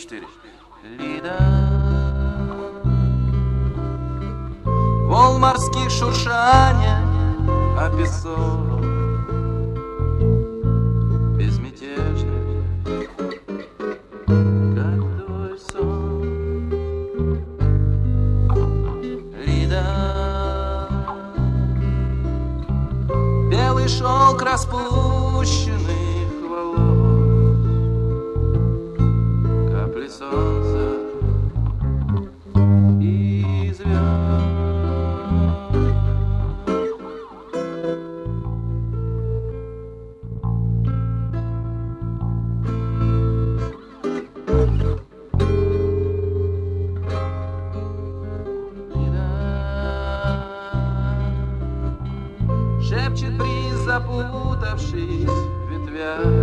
4. Лида. Волн морских шуршания, а песок безмятежный, как твой сон. Лида. Белый шелк распущенных волос, капли солнца и звезд. Шепчет бриз, запутавшись в ветвях.